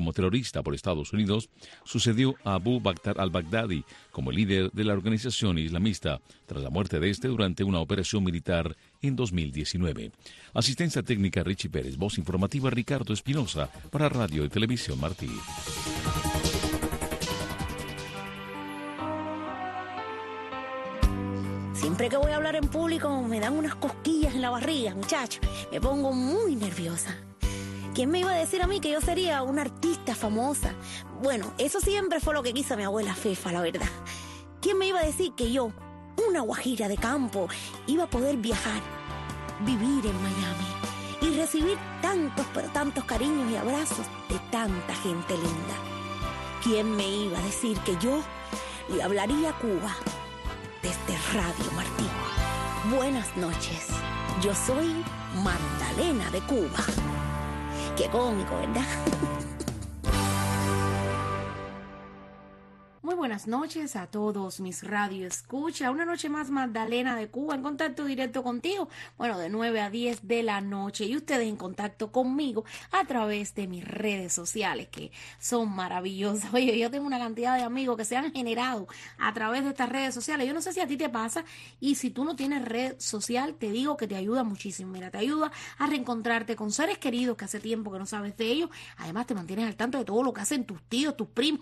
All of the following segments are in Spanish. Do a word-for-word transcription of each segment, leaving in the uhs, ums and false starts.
como terrorista por Estados Unidos, sucedió a Abu Bakr al-Baghdadi como líder de la organización islamista tras la muerte de este durante una operación militar en dos mil diecinueve. Asistencia técnica Richie Pérez, voz informativa Ricardo Espinosa para Radio y Televisión Martí. Siempre que voy a hablar en público me dan unas cosquillas en la barriga, muchacho. Me pongo muy nerviosa. ¿Quién me iba a decir a mí que yo sería una artista famosa? Bueno, eso siempre fue lo que quiso mi abuela Fefa, la verdad. ¿Quién me iba a decir que yo, una guajira de campo, iba a poder viajar, vivir en Miami y recibir tantos, pero tantos cariños y abrazos de tanta gente linda? ¿Quién me iba a decir que yo le hablaría a Cuba desde Radio Martí? Buenas noches, yo soy Magdalena de Cuba. Qué cómico, ¿verdad? Muy buenas noches a todos mis radio escucha. Una noche más, Magdalena de Cuba en contacto directo contigo. Bueno, de nueve a diez de la noche y ustedes en contacto conmigo a través de mis redes sociales que son maravillosas. Oye, yo tengo una cantidad de amigos que se han generado a través de estas redes sociales. Yo no sé si a ti te pasa y si tú no tienes red social, te digo que te ayuda muchísimo. Mira, te ayuda a reencontrarte con seres queridos que hace tiempo que no sabes de ellos. Además, te mantienes al tanto de todo lo que hacen tus tíos, tus primos.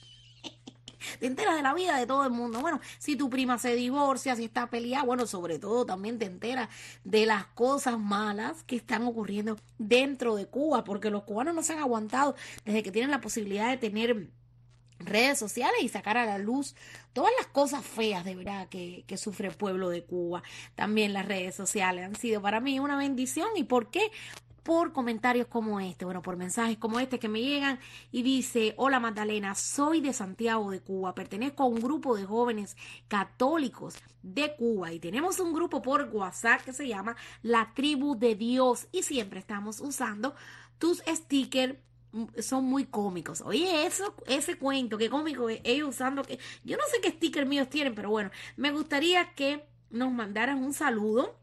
Te enteras de la vida de todo el mundo. Bueno, si tu prima se divorcia, si está peleada, bueno, sobre todo también te enteras de las cosas malas que están ocurriendo dentro de Cuba, porque los cubanos no se han aguantado desde que tienen la posibilidad de tener redes sociales y sacar a la luz todas las cosas feas de verdad que, que sufre el pueblo de Cuba. También las redes sociales han sido para mí una bendición. ¿Y por qué? Por comentarios como este, bueno, por mensajes como este que me llegan y dice: hola Magdalena, soy de Santiago de Cuba, pertenezco a un grupo de jóvenes católicos de Cuba y tenemos un grupo por WhatsApp que se llama La Tribu de Dios y siempre estamos usando tus stickers. Son muy cómicos. Oye, eso, ese cuento, qué cómico, ellos usando que, yo no sé qué stickers míos tienen, pero bueno, me gustaría que nos mandaran un saludo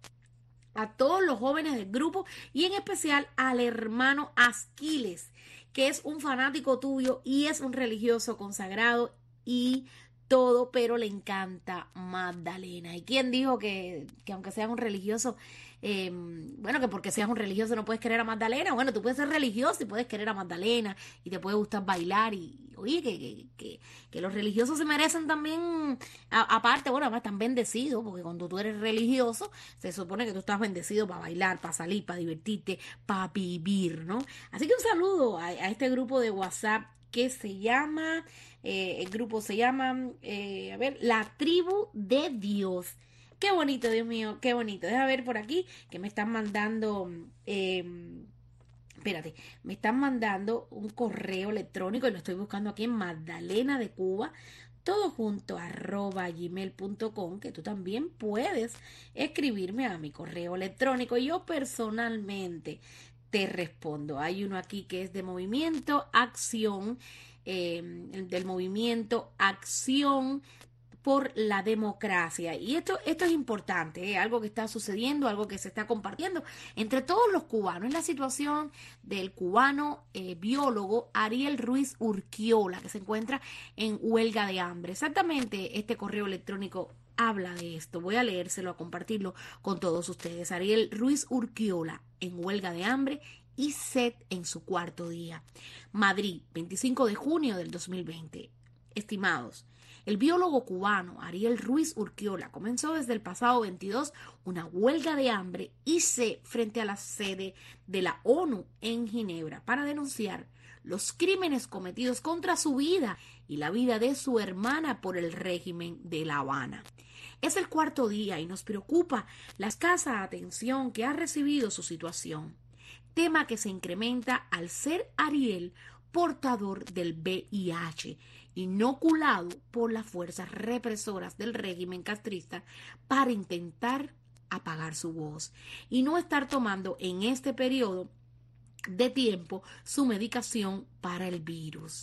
a todos los jóvenes del grupo y en especial al hermano Asquiles, que es un fanático tuyo y es un religioso consagrado y todo, pero le encanta Magdalena. ¿Y quién dijo que, que aunque seas un religioso, eh, bueno, que porque seas un religioso no puedes querer a Magdalena? Bueno, tú puedes ser religioso y puedes querer a Magdalena y te puede gustar bailar y, oye, que, que, que, que los religiosos se merecen también, a, aparte, bueno, además están bendecidos, porque cuando tú eres religioso, se supone que tú estás bendecido para bailar, para salir, para divertirte, para vivir, ¿no? Así que un saludo a, a este grupo de WhatsApp que se llama, eh, el grupo se llama, eh, a ver, La Tribu de Dios. Qué bonito, Dios mío, qué bonito. Deja ver por aquí que me están mandando, eh, espérate, me están mandando un correo electrónico y lo estoy buscando aquí en Magdalena de Cuba, todo junto, arroba gmail punto com, que tú también puedes escribirme a mi correo electrónico. Yo personalmente te respondo. Hay uno aquí que es de Movimiento Acción, eh, del Movimiento Acción por la Democracia. Y esto, esto es importante, ¿eh? Algo que está sucediendo, algo que se está compartiendo entre todos los cubanos. Es la situación del cubano eh, biólogo Ariel Ruiz Urquiola, que se encuentra en huelga de hambre. Exactamente este correo electrónico habla de esto. Voy a leérselo, a compartirlo con todos ustedes. Ariel Ruiz Urquiola en huelga de hambre y sed en su cuarto día. Madrid, veinticinco de junio del dos mil veinte. Estimados, el biólogo cubano Ariel Ruiz Urquiola comenzó desde el pasado veintidós una huelga de hambre y sed frente a la sede de la ONU en Ginebra para denunciar los crímenes cometidos contra su vida y la vida de su hermana por el régimen de La Habana. Es el cuarto día y nos preocupa la escasa atención que ha recibido su situación, tema que se incrementa al ser Ariel portador del V I H, inoculado por las fuerzas represoras del régimen castrista para intentar apagar su voz y no estar tomando en este periodo de tiempo su medicación para el virus.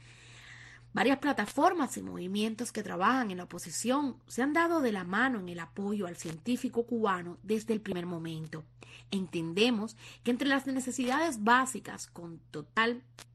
Varias plataformas y movimientos que trabajan en la oposición se han dado de la mano en el apoyo al científico cubano desde el primer momento. Entendemos que entre las necesidades básicas con total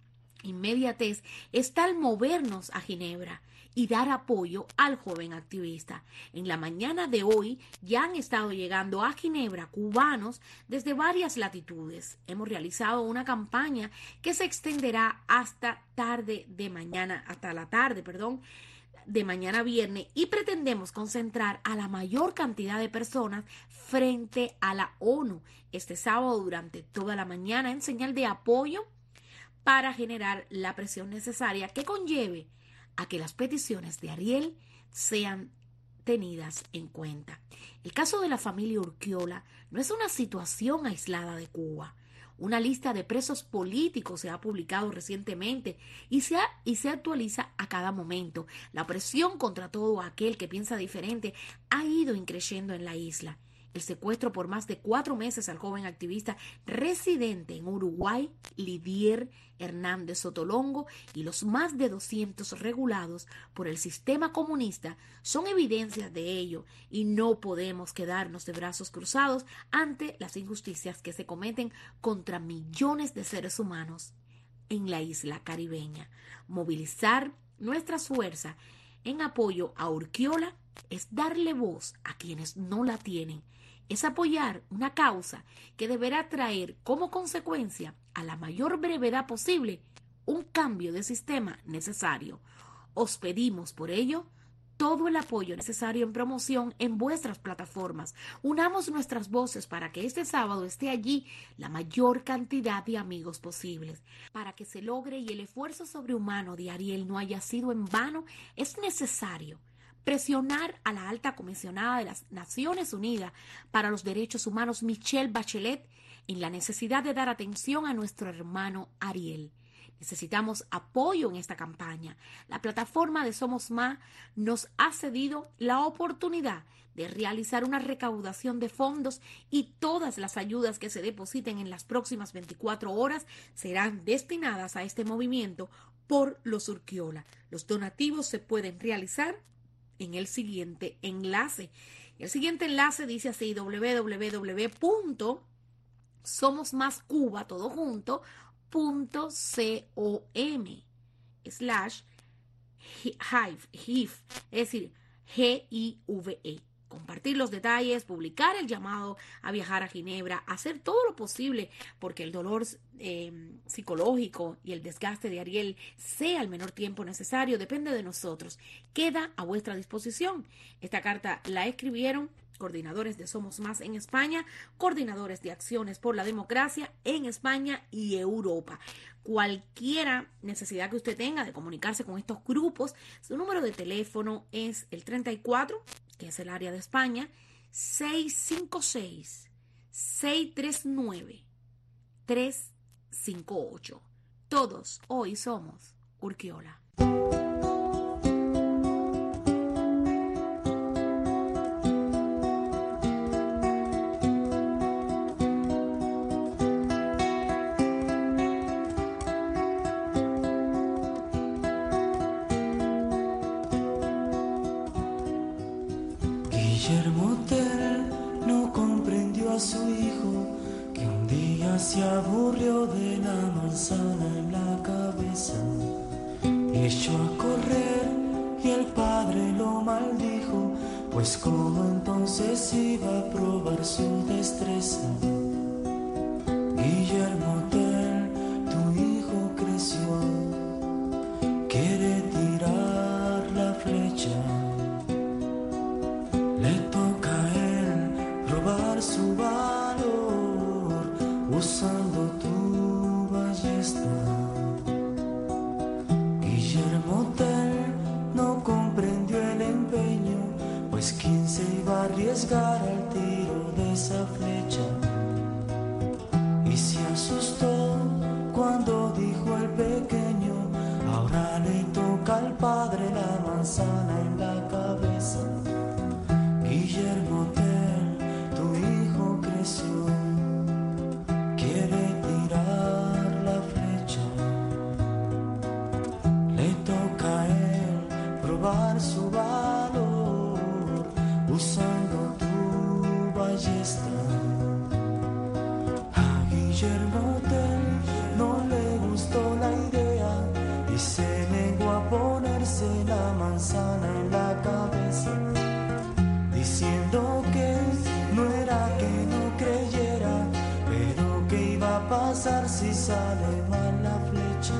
inmediatez está el movernos a Ginebra y dar apoyo al joven activista. En la mañana de hoy ya han estado llegando a Ginebra cubanos desde varias latitudes. Hemos realizado una campaña que se extenderá hasta tarde de mañana, hasta la tarde, perdón, de mañana viernes, y pretendemos concentrar a la mayor cantidad de personas frente a la ONU este sábado durante toda la mañana en señal de apoyo para generar la presión necesaria que conlleve a que las peticiones de Ariel sean tenidas en cuenta. El caso de la familia Urquiola no es una situación aislada de Cuba. Una lista de presos políticos se ha publicado recientemente y se, ha, y se actualiza a cada momento. La presión contra todo aquel que piensa diferente ha ido increciendo en la isla. El secuestro por más de cuatro meses al joven activista residente en Uruguay, Lidier Hernández Sotolongo, y los más de doscientos regulados por el sistema comunista son evidencias de ello, y no podemos quedarnos de brazos cruzados ante las injusticias que se cometen contra millones de seres humanos en la isla caribeña. Movilizar nuestras fuerzas en apoyo a Urquiola es darle voz a quienes no la tienen. Es apoyar una causa que deberá traer como consecuencia, a la mayor brevedad posible, un cambio de sistema necesario. Os pedimos por ello todo el apoyo necesario en promoción en vuestras plataformas. Unamos nuestras voces para que este sábado esté allí la mayor cantidad de amigos posibles. Para que se logre y el esfuerzo sobrehumano de Ariel no haya sido en vano, es necesario presionar a la alta comisionada de las Naciones Unidas para los Derechos Humanos, Michelle Bachelet, en la necesidad de dar atención a nuestro hermano Ariel. Necesitamos apoyo en esta campaña. La plataforma de Somos Más nos ha cedido la oportunidad de realizar una recaudación de fondos, y todas las ayudas que se depositen en las próximas veinticuatro horas serán destinadas a este movimiento por los Urquiola. Los donativos se pueden realizar en el siguiente enlace. El siguiente enlace dice así: doble u doble u doble u punto somos más cuba todo junto punto com slash hive, es decir, G I V E. Compartir los detalles, publicar el llamado a viajar a Ginebra, hacer todo lo posible porque el dolor eh, psicológico y el desgaste de Ariel sea el menor tiempo necesario, depende de nosotros. Queda a vuestra disposición. Esta carta la escribieron coordinadores de Somos Más en España, coordinadores de Acciones por la Democracia en España y Europa. Cualquiera necesidad que usted tenga de comunicarse con estos grupos, su número de teléfono es el treinta y cuatro, que es el área de España, seis cinco seis, seis tres nueve, tres cinco ocho. Todos hoy somos Urquiola. Guillermo Tell no comprendió a su hijo, que un día se aburrió de la manzana en la cabeza y echó a correr, y el padre lo maldijo, pues como entonces iba a probar su destreza. Guillermo Tell, tu hijo creció, quiere tirar la flecha. Su valor usando tu ballesta. Guillermo Tell no comprendió el empeño, pues quién se iba a arriesgar al tiro de esa flecha, y se asustó cuando dijo el pequeño: ahora le toca al padre la manzana en la cabeza. Guillermo Tell, quiere tirar la flecha, le toca a él probar su valor usando tu y se negó a ponerse la manzana en la cabeza, diciendo que no era que no creyera, pero que iba a pasar si sale mal la flecha.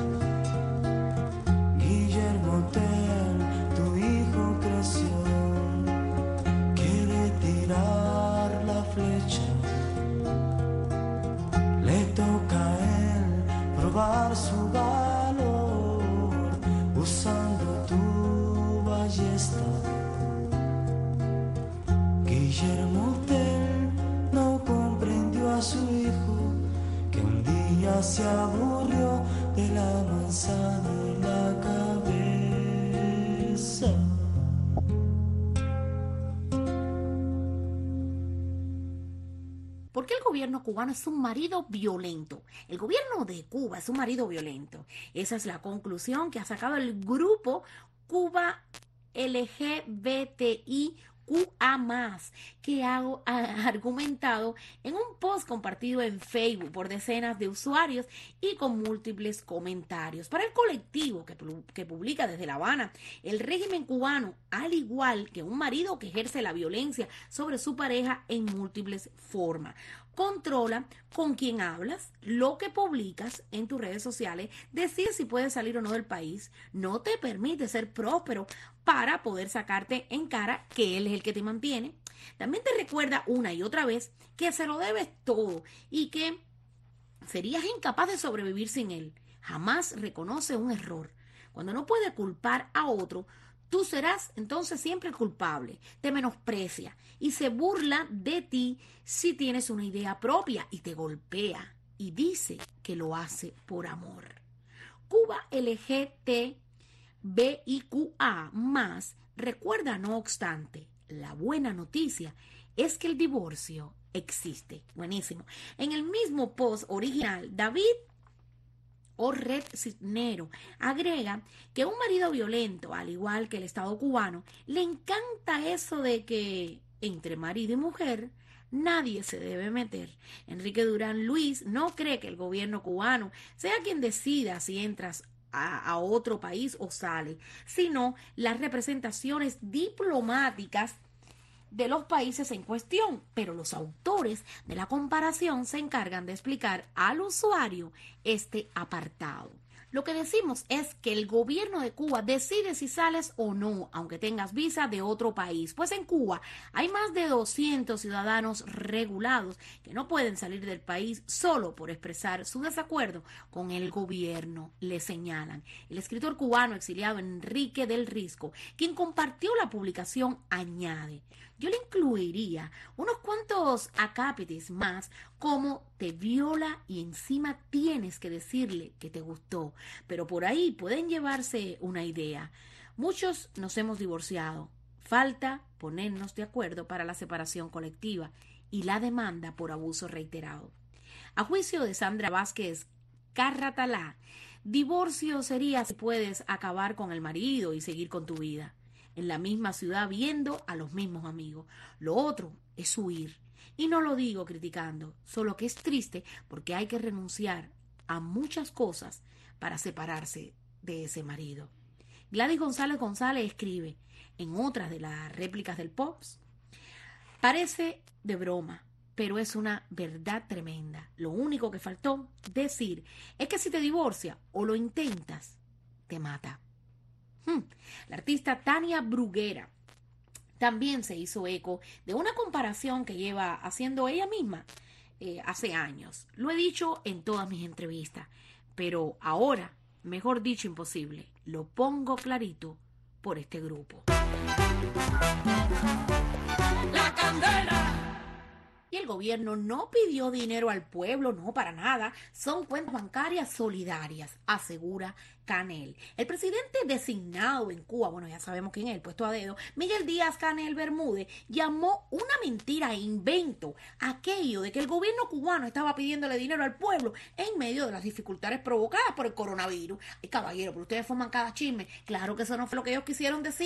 Guillermo Tell, tu hijo creció, quiere tirar la flecha. Le toca a él probar su valor usando tu ballesta. Guillermo Tell no comprendió a su hijo, que un día se aburrió de la manzana en la cabeza. ¿Por qué el gobierno cubano es un marido violento? El gobierno de Cuba es un marido violento. Esa es la conclusión que ha sacado el grupo Cuba L G B T I Q A más, que ha, ha argumentado en un post compartido en Facebook por decenas de usuarios y con múltiples comentarios. Para el colectivo que, que publica desde La Habana, el régimen cubano, al igual que un marido que ejerce la violencia sobre su pareja en múltiples formas, controla con quién hablas, lo que publicas en tus redes sociales, decide si puedes salir o no del país, no te permite ser próspero para poder sacarte en cara que él es el que te mantiene. También te recuerda una y otra vez que se lo debes todo y que serías incapaz de sobrevivir sin él. Jamás reconoce un error. Cuando no puede culpar a otro, tú serás entonces siempre el culpable. Te menosprecia y se burla de ti si tienes una idea propia y te golpea y dice que lo hace por amor. Cuba L G B I Q A más recuerda, no obstante, la buena noticia es que el divorcio existe. Buenísimo. En el mismo post original, David Orred Cisnero agrega que un marido violento, al igual que el Estado cubano, le encanta eso de que entre marido y mujer nadie se debe meter. Enrique Durán Luis no cree que el gobierno cubano sea quien decida si entras a, a otro país o sale, sino las representaciones diplomáticas de los países en cuestión, pero los autores de la comparación se encargan de explicar al usuario este apartado. Lo que decimos es que el gobierno de Cuba decide si sales o no, aunque tengas visa de otro país. Pues en Cuba hay más de doscientos ciudadanos regulados que no pueden salir del país solo por expresar su desacuerdo con el gobierno, le señalan. El escritor cubano exiliado Enrique del Risco, quien compartió la publicación, añade: yo le incluiría unos cuantos acápites más, como te viola y encima tienes que decirle que te gustó. Pero por ahí pueden llevarse una idea. Muchos nos hemos divorciado. Falta ponernos de acuerdo para la separación colectiva y la demanda por abuso reiterado. A juicio de Sandra Vázquez Carratalá, divorcio sería si puedes acabar con el marido y seguir con tu vida en la misma ciudad viendo a los mismos amigos. Lo otro es huir. Y no lo digo criticando, solo que es triste porque hay que renunciar a muchas cosas para separarse de ese marido. Gladys González González escribe en otras de las réplicas del Pops: parece de broma, pero es una verdad tremenda. Lo único que faltó decir es que si te divorcia o lo intentas, te mata. Hmm. La artista Tania Bruguera también se hizo eco de una comparación que lleva haciendo ella misma eh, hace años. Lo he dicho en todas mis entrevistas, pero ahora, mejor dicho imposible, lo pongo clarito por este grupo. La Candela. Y el gobierno no pidió dinero al pueblo, no, para nada. Son cuentas bancarias solidarias, asegura Canel. El presidente designado en Cuba, bueno, ya sabemos quién es, el puesto a dedo, Miguel Díaz Canel Bermúdez, llamó una mentira e invento aquello de que el gobierno cubano estaba pidiéndole dinero al pueblo en medio de las dificultades provocadas por el coronavirus. Ay, caballero, pero ustedes forman cada chisme. Claro que eso no fue lo que ellos quisieron decir.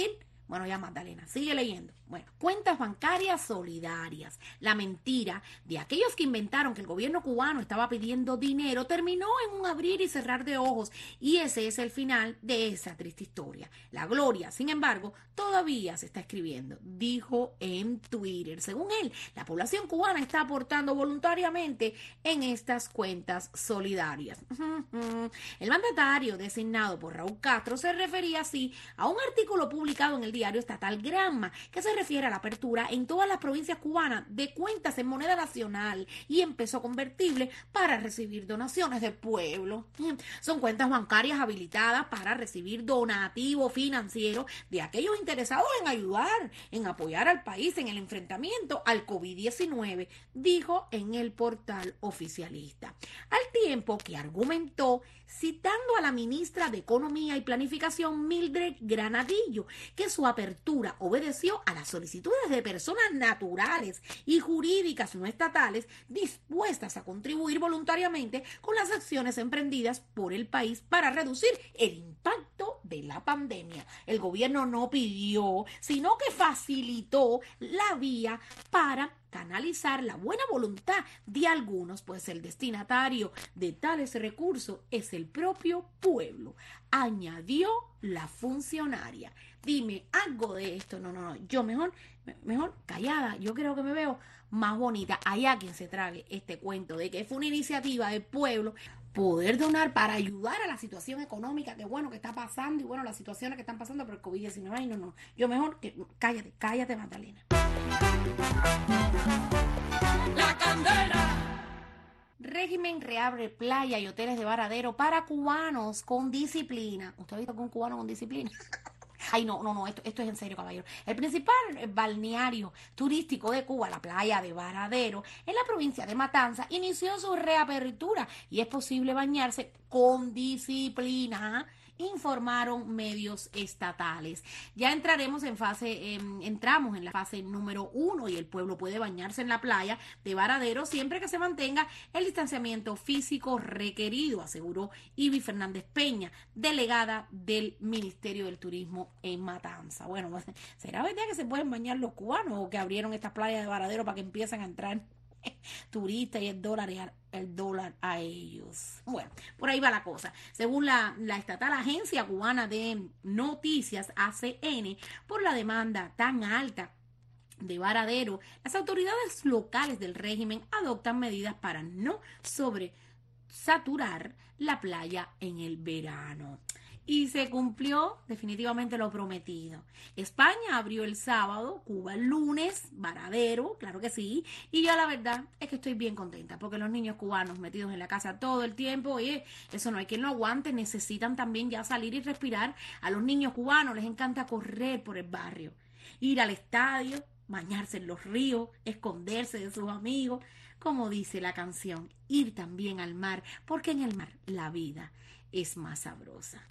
Bueno, ya Magdalena, sigue leyendo. Bueno, cuentas bancarias solidarias. La mentira de aquellos que inventaron que el gobierno cubano estaba pidiendo dinero terminó en un abrir y cerrar de ojos, y ese es el final de esa triste historia. La gloria, sin embargo, todavía se está escribiendo, dijo en Twitter. Según él, la población cubana está aportando voluntariamente en estas cuentas solidarias. El mandatario designado por Raúl Castro se refería así a un artículo publicado en el diario estatal Granma, que se refiere a la apertura en todas las provincias cubanas de cuentas en moneda nacional y en peso convertible para recibir donaciones del pueblo. Son cuentas bancarias habilitadas para recibir donativo financiero de aquellos interesados en ayudar, en apoyar al país en el enfrentamiento al COVID diecinueve, dijo en el portal oficialista. Al tiempo que argumentó, citando a la ministra de Economía y Planificación, Mildred Granadillo, que su apertura obedeció a las solicitudes de personas naturales y jurídicas no estatales dispuestas a contribuir voluntariamente con las acciones emprendidas por el país para reducir el impacto de la pandemia. El gobierno no pidió, sino que facilitó la vía para canalizar la buena voluntad de algunos, pues el destinatario de tales recursos es el propio pueblo, añadió la funcionaria. Dime algo de esto. No, no, no, yo mejor, mejor callada, yo creo que me veo más bonita. Allá quien se trague este cuento de que fue una iniciativa del pueblo poder donar para ayudar a la situación económica que bueno que está pasando y bueno las situaciones que están pasando por el COVID diecinueve. Ay, no, no, yo mejor que cállate, cállate, Magdalena. La Candela. Régimen reabre playa y hoteles de Varadero para cubanos con disciplina. ¿Usted ha visto algún cubano con disciplina? Ay, no, no, no, esto, esto es en serio, caballero. El principal balneario turístico de Cuba, la playa de Varadero, en la provincia de Matanzas, inició su reapertura y es posible bañarse con disciplina, informaron medios estatales. Ya entraremos en fase, eh, entramos en la fase número uno y el pueblo puede bañarse en la playa de Varadero siempre que se mantenga el distanciamiento físico requerido, aseguró Ivy Fernández Peña, delegada del Ministerio del Turismo en Matanza. Bueno, ¿será verdad que se pueden bañar los cubanos o que abrieron estas playas de Varadero para que empiecen a entrar turistas y el dólar, el dólar a ellos? Bueno, por ahí va la cosa. Según la, la estatal Agencia Cubana de Noticias, A C N, por la demanda tan alta de Varadero, las autoridades locales del régimen adoptan medidas para no sobresaturar la playa en el verano. Y se cumplió definitivamente lo prometido. España abrió el sábado, Cuba el lunes, Varadero, claro que sí. Y yo la verdad es que estoy bien contenta porque los niños cubanos metidos en la casa todo el tiempo, oye, eso no hay quien lo aguante, necesitan también ya salir y respirar. A los niños cubanos les encanta correr por el barrio, ir al estadio, bañarse en los ríos, esconderse de sus amigos, como dice la canción, ir también al mar, porque en el mar la vida es más sabrosa.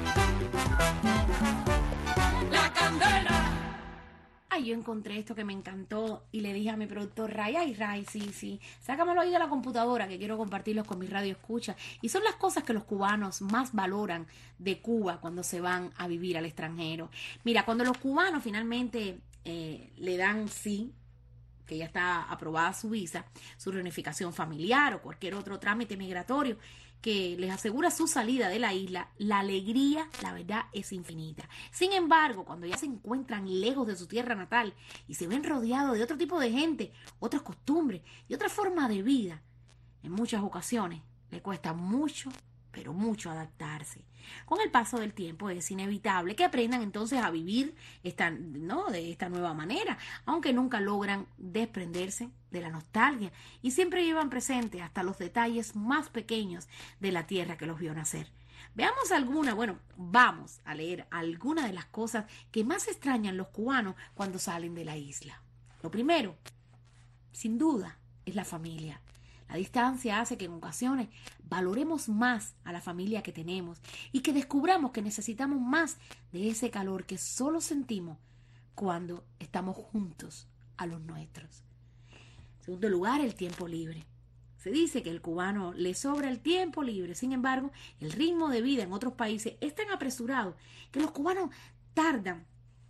La Candela. Ay, yo encontré esto que me encantó y le dije a mi productor Ray, ay Ray, sí, sí, sácamelo ahí de la computadora que quiero compartirlos con mi radio escucha. Y son las cosas que los cubanos más valoran de Cuba cuando se van a vivir al extranjero. Mira, cuando los cubanos finalmente eh, le dan sí, que ya está aprobada su visa, su reunificación familiar o cualquier otro trámite migratorio que les asegura su salida de la isla, la alegría, la verdad, es infinita. Sin embargo, cuando ya se encuentran lejos de su tierra natal y se ven rodeados de otro tipo de gente, otras costumbres y otra forma de vida, en muchas ocasiones le cuesta mucho, pero mucho adaptarse. Con el paso del tiempo es inevitable que aprendan entonces a vivir esta, ¿no? de esta nueva manera, aunque nunca logran desprenderse de la nostalgia y siempre llevan presente hasta los detalles más pequeños de la tierra que los vio nacer. Veamos alguna, bueno, vamos a leer algunas de las cosas que más extrañan los cubanos cuando salen de la isla. Lo primero, sin duda, es la familia. La distancia hace que en ocasiones valoremos más a la familia que tenemos y que descubramos que necesitamos más de ese calor que solo sentimos cuando estamos juntos a los nuestros. En segundo lugar, el tiempo libre. Se dice que al cubano le sobra el tiempo libre, sin embargo, el ritmo de vida en otros países es tan apresurado que los cubanos tardan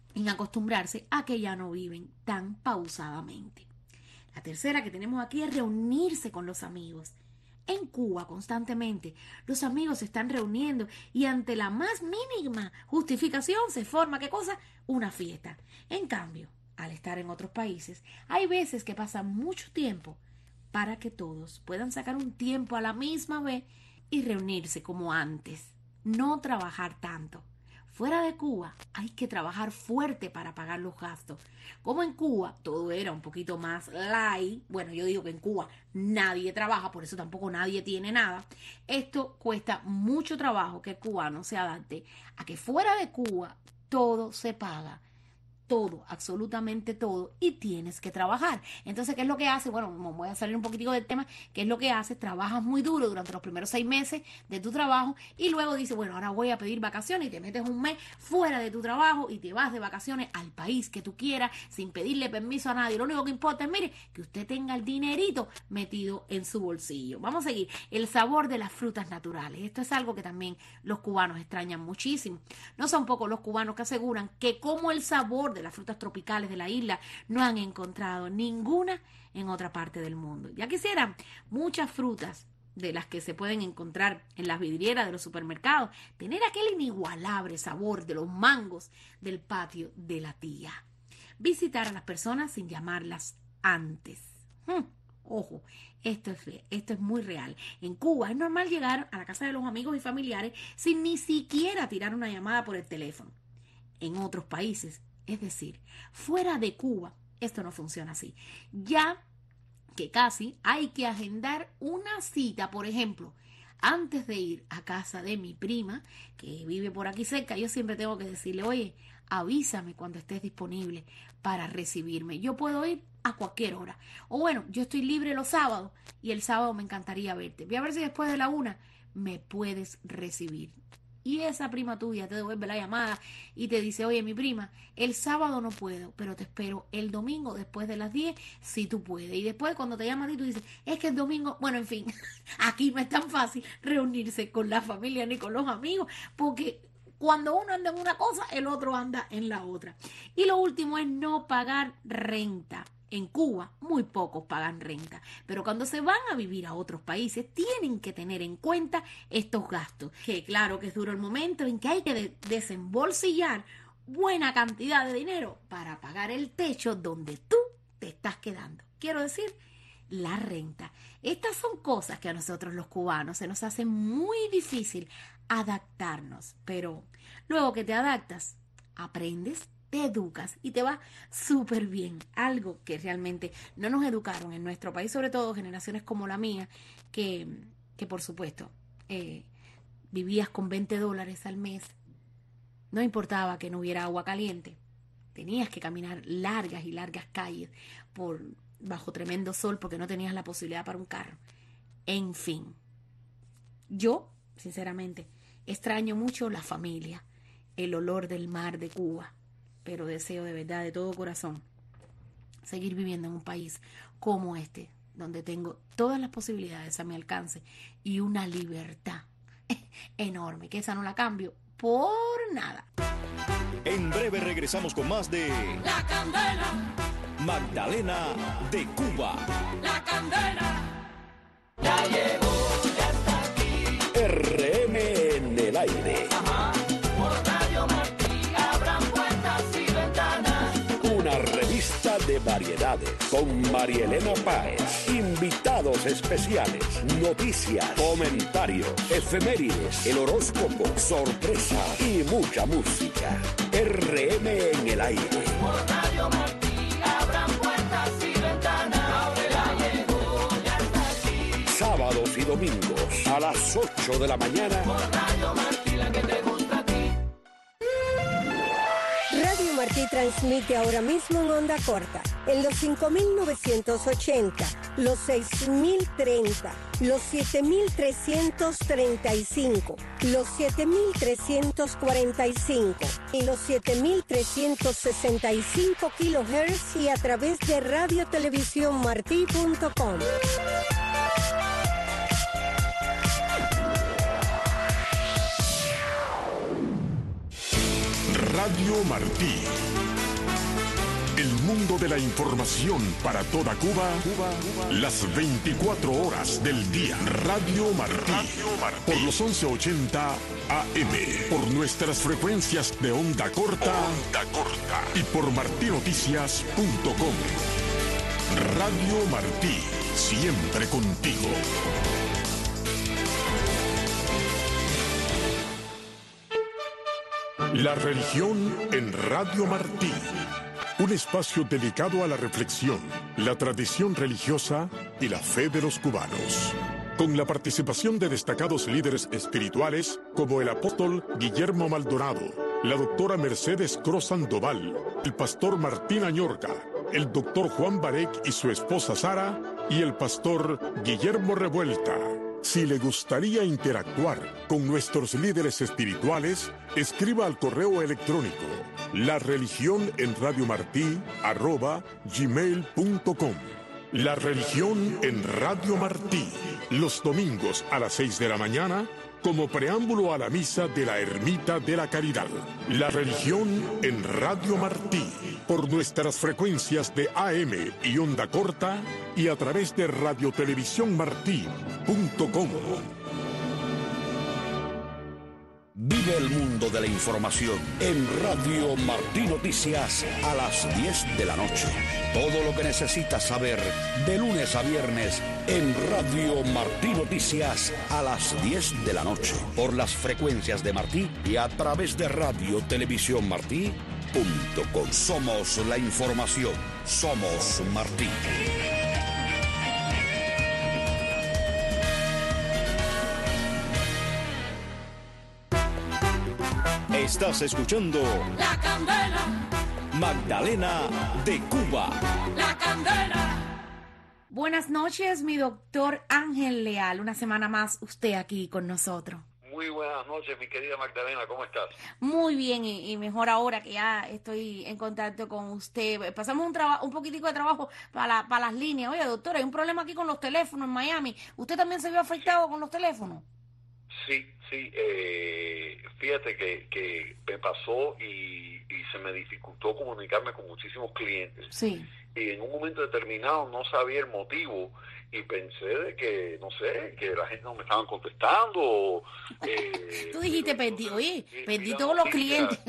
en acostumbrarse a que ya no viven tan pausadamente. La tercera que tenemos aquí es reunirse con los amigos. En Cuba, constantemente, los amigos se están reuniendo y ante la más mínima justificación se forma, ¿qué cosa? Una fiesta. En cambio, al estar en otros países, hay veces que pasa mucho tiempo para que todos puedan sacar un tiempo a la misma vez y reunirse como antes. No trabajar tanto. Fuera de Cuba hay que trabajar fuerte para pagar los gastos. Como en Cuba todo era un poquito más light, bueno, yo digo que en Cuba nadie trabaja, por eso tampoco nadie tiene nada. Esto cuesta mucho trabajo que el cubano se adapte a que fuera de Cuba todo se paga. Todo, absolutamente todo, y tienes que trabajar. Entonces, ¿qué es lo que hace? Bueno, voy a salir un poquitico del tema. ¿Qué es lo que hace? Trabajas muy duro durante los primeros seis meses de tu trabajo y luego dices, bueno, ahora voy a pedir vacaciones y te metes un mes fuera de tu trabajo y te vas de vacaciones al país que tú quieras sin pedirle permiso a nadie. Lo único que importa es, mire, que usted tenga el dinerito metido en su bolsillo. Vamos a seguir. El sabor de las frutas naturales. Esto es algo que también los cubanos extrañan muchísimo. No son pocos los cubanos que aseguran que como el sabor de de las frutas tropicales de la isla no han encontrado ninguna en otra parte del mundo. Ya quisieran muchas frutas de las que se pueden encontrar en las vidrieras de los supermercados tener aquel inigualable sabor de los mangos del patio de la tía. Visitar a las personas sin llamarlas antes. Hmm. Ojo, esto es, esto es muy real. En Cuba es normal llegar a la casa de los amigos y familiares sin ni siquiera tirar una llamada por el teléfono. En otros países, es decir, fuera de Cuba, esto no funciona así. Ya que casi hay que agendar una cita, por ejemplo, antes de ir a casa de mi prima, que vive por aquí cerca, yo siempre tengo que decirle, oye, avísame cuando estés disponible para recibirme. Yo puedo ir a cualquier hora. O bueno, yo estoy libre los sábados y el sábado me encantaría verte. Voy a ver si después de la una me puedes recibir. Y esa prima tuya te devuelve la llamada y te dice, oye, mi prima, el sábado no puedo, pero te espero el domingo después de las diez, si tú puedes. Y después cuando te llama a ti, tú dices, es que el domingo, bueno, en fin, aquí no es tan fácil reunirse con la familia ni con los amigos, porque cuando uno anda en una cosa, el otro anda en la otra. Y lo último es no pagar renta. En Cuba muy pocos pagan renta, pero cuando se van a vivir a otros países tienen que tener en cuenta estos gastos, que claro que es duro el momento en que hay que de- desembolsillar buena cantidad de dinero para pagar el techo donde tú te estás quedando. Quiero decir, la renta. Estas son cosas que a nosotros los cubanos se nos hace muy difícil adaptarnos, pero luego que te adaptas, aprendes, te educas y te va súper bien. Algo que realmente no nos educaron en nuestro país, sobre todo generaciones como la mía, que, que por supuesto eh, vivías con veinte dólares al mes. No importaba que no hubiera agua caliente. Tenías que caminar largas y largas calles por, bajo tremendo sol porque no tenías la posibilidad para un carro. En fin, yo, sinceramente, extraño mucho la familia, el olor del mar de Cuba, pero deseo de verdad, de todo corazón, seguir viviendo en un país como este, donde tengo todas las posibilidades a mi alcance y una libertad enorme, que esa no la cambio por nada. En breve regresamos con más de La Candela, Magdalena de Cuba. la Candela. Ya llegó, ya está aquí. R M en el aire. Por Radio Martí abran puertas y ventanas. Una revista de variedades con Marielena Páez. Invitados especiales, noticias, comentarios, efemérides, el horóscopo, sorpresa y mucha música. R M en el aire. Por Radio Martí abran puertas y ventanas. Ya llegó, ya está aquí. Sábados y domingos a las ocho de la mañana. Por Radio Martí, la que te gusta a ti. Radio Martí transmite ahora mismo en onda corta, en los cinco mil novecientos ochenta, los seis mil treinta, los siete mil trescientos treinta y cinco, los siete mil trescientos cuarenta y cinco y los siete mil trescientos sesenta y cinco kilohertz y a través de radio televisión martí punto com. Radio Martí. El mundo de la información para toda Cuba, Cuba, Cuba. Las veinticuatro horas del día. Radio Martí. Radio Martí. Por los once ochenta A M. Por nuestras frecuencias de onda corta. Onda corta. Y por martinoticias punto com. Radio Martí. Siempre contigo. La religión en Radio Martí. Un espacio dedicado a la reflexión, la tradición religiosa y la fe de los cubanos. Con la participación de destacados líderes espirituales como el apóstol Guillermo Maldonado, la doctora Mercedes Cruz Sandoval, el pastor Martín Añorca, el doctor Juan Barek y su esposa Sara y el pastor Guillermo Revuelta. Si le gustaría interactuar con nuestros líderes espirituales, escriba al correo electrónico la religión en Radio Martí arroba gmail punto com. La religión en Radio Martí, los domingos a las seis de la mañana, como preámbulo a la misa de la Ermita de la Caridad. La religión en Radio Martí, por nuestras frecuencias de A M y onda corta y a través de radiotelevisión martí punto com. Vive el mundo de la información en Radio Martí Noticias a las diez de la noche. Todo lo que necesitas saber de lunes a viernes en Radio Martí Noticias a las diez de la noche. Por las frecuencias de Martí y a través de Radio Televisión Martí punto com. Somos la información. Somos Martí. Estás escuchando La Candela, Magdalena de Cuba. La Candela. Buenas noches, mi doctor Ángel Leal. Una semana más usted aquí con nosotros. Muy buenas noches, mi querida Magdalena, ¿cómo estás? Muy bien, y, y mejor ahora que ya estoy en contacto con usted. Pasamos un traba, un poquitico de trabajo para, para las líneas. Oye, doctor, hay un problema aquí con los teléfonos en Miami. ¿Usted también se vio afectado con los teléfonos? Sí, sí, eh, fíjate que, que me pasó y, y se me dificultó comunicarme con muchísimos clientes. Sí. Y en un momento determinado no sabía el motivo y pensé de que, no sé, que la gente no me estaban contestando. Eh, Tú dijiste, perdí, oye, perdí todos los clientes.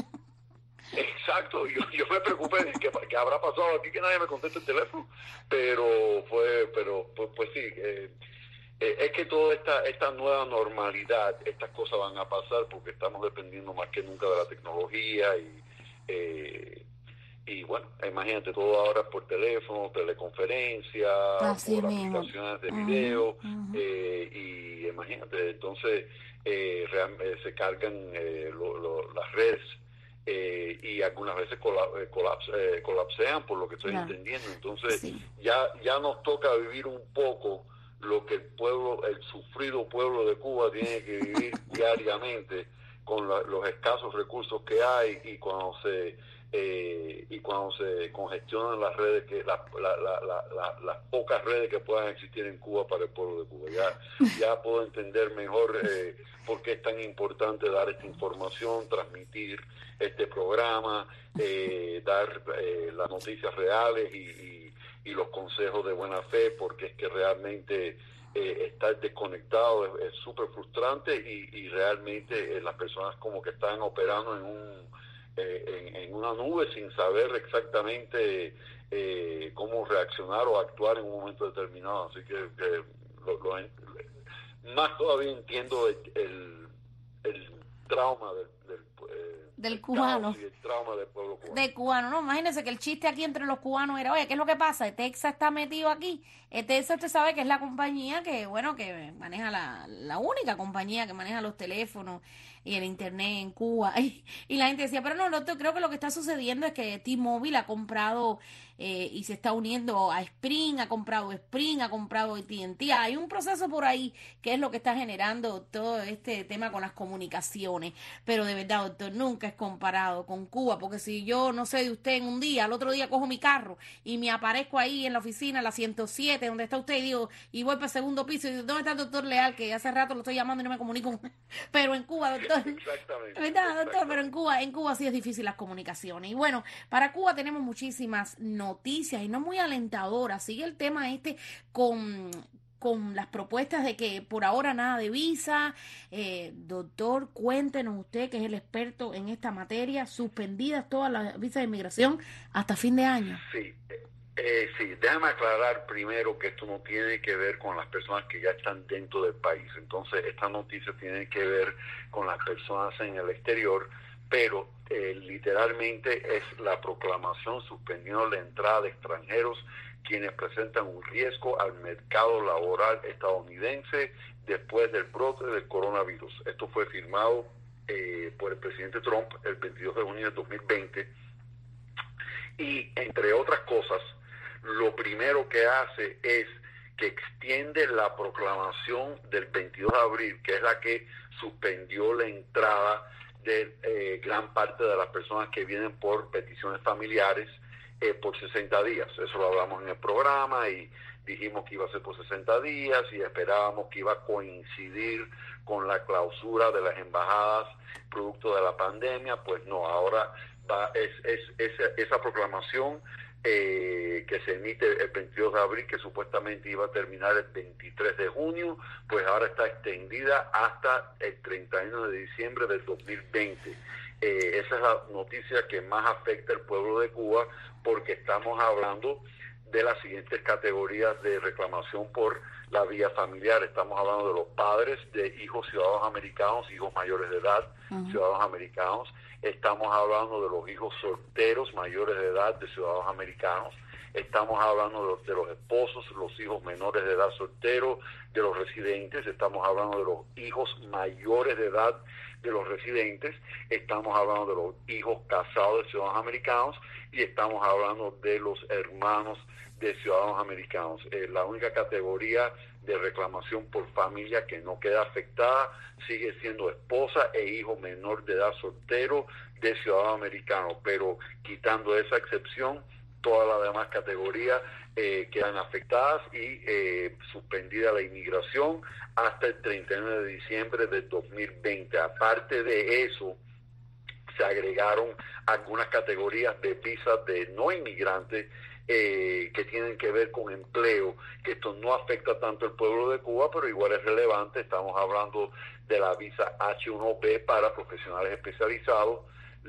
Exacto, yo, yo me preocupé de que, que habrá pasado aquí que nadie me conteste el teléfono, pero fue, pero pues, pues sí, eh, eh, es que toda esta esta nueva normalidad, estas cosas van a pasar porque estamos dependiendo más que nunca de la tecnología y eh, y bueno, imagínate todo ahora por teléfono, teleconferencia, Así por mismo. aplicaciones de video, Uh-huh. eh, y imagínate, entonces eh, real, eh, se cargan eh, lo, lo, las redes. Eh, y algunas veces colap colaps eh, colapsean por lo que estoy claro. entendiendo, entonces Sí. ya ya nos toca vivir un poco lo que el pueblo, el sufrido pueblo de Cuba tiene que vivir diariamente con la, los escasos recursos que hay y cuando se eh, y cuando se congestionan las redes que la, la, la, la, la, las pocas redes que puedan existir en Cuba para el pueblo de Cuba. Ya ya puedo entender mejor eh, por qué es tan importante dar esta información, transmitir este programa, eh, dar eh, las noticias reales y, y, y los consejos de buena fe, porque es que realmente eh, estar desconectado es súper frustrante y, y realmente eh, las personas como que están operando en un eh, en, en una nube sin saber exactamente eh, cómo reaccionar o actuar en un momento determinado. Así que, que lo, lo, más todavía entiendo el, el, el trauma del, del eh, del el cubano. Y el trauma del pueblo cubano. De cubano, no, imagínense que el chiste aquí entre los cubanos era, oye, ¿qué es lo que pasa? Texas está metido aquí. Texas, usted sabe que es la compañía que, bueno, que maneja la, la única compañía que maneja los teléfonos y el internet en Cuba. Y, y la gente decía, pero no, no, creo que lo que está sucediendo es que T-Mobile ha comprado eh, y se está uniendo a Sprint, ha comprado Sprint, ha comprado A T and T. Hay un proceso por ahí que es lo que está generando todo este tema con las comunicaciones. Pero de verdad, doctor, nunca es comparado con Cuba, porque si yo, no sé de usted, en un día, al otro día cojo mi carro y me aparezco ahí en la oficina, la ciento siete, donde está usted, y digo, y voy para el segundo piso, y digo, ¿dónde está el doctor Leal? Que hace rato lo estoy llamando y no me comunico. Pero en Cuba, doctor, doctor. Exactamente. ¿Verdad, doctor? Exactamente. Pero en Cuba, en Cuba sí es difícil las comunicaciones. Y bueno, para Cuba tenemos muchísimas noticias y no muy alentadoras. Sigue el tema este con... con las propuestas de que por ahora nada de visa. Eh, doctor, cuéntenos usted, que es el experto en esta materia, suspendidas todas las visas de inmigración hasta fin de año. Sí, eh, sí, déjame aclarar primero que esto no tiene que ver con las personas que ya están dentro del país. Entonces, esta noticia tiene que ver con las personas en el exterior, pero eh, literalmente es la proclamación suspendiendo la entrada de extranjeros quienes presentan un riesgo al mercado laboral estadounidense después del brote del coronavirus. Esto fue firmado eh, por el presidente Trump el veintidós de junio de dos mil veinte y, entre otras cosas, lo primero que hace es que extiende la proclamación del veintidós de abril, que es la que suspendió la entrada de eh, gran parte de las personas que vienen por peticiones familiares, Eh, por sesenta días. Eso lo hablamos en el programa y dijimos que iba a ser por sesenta días y esperábamos que iba a coincidir con la clausura de las embajadas producto de la pandemia. Pues no, ahora va es, es, es esa proclamación eh, que se emite el veintidós de abril, que supuestamente iba a terminar el veintitrés de junio, pues ahora está extendida hasta el treinta y uno de diciembre del dos mil veinte. Eh, esa es la noticia que más afecta al pueblo de Cuba, porque estamos hablando de las siguientes categorías de reclamación por la vía familiar. Estamos hablando de los padres de hijos ciudadanos americanos, hijos mayores de edad, uh-huh. ciudadanos americanos. Estamos hablando de los hijos solteros mayores de edad de ciudadanos americanos. Estamos hablando de los, de los esposos, los hijos menores de edad solteros, de los residentes. Estamos hablando de los hijos mayores de edad de los residentes. Estamos hablando de los hijos casados de ciudadanos americanos y estamos hablando de los hermanos de ciudadanos americanos. Eh, la única categoría de reclamación por familia que no queda afectada sigue siendo esposa e hijo menor de edad soltero de ciudadanos americanos, pero quitando esa excepción, todas las demás categorías eh, quedan afectadas y eh, suspendida la inmigración hasta el treinta y uno de diciembre del dos mil veinte. Aparte de eso, se agregaron algunas categorías de visas de no inmigrantes eh, que tienen que ver con empleo, que esto no afecta tanto al pueblo de Cuba, pero igual es relevante. Estamos hablando de la visa hache uno be para profesionales especializados,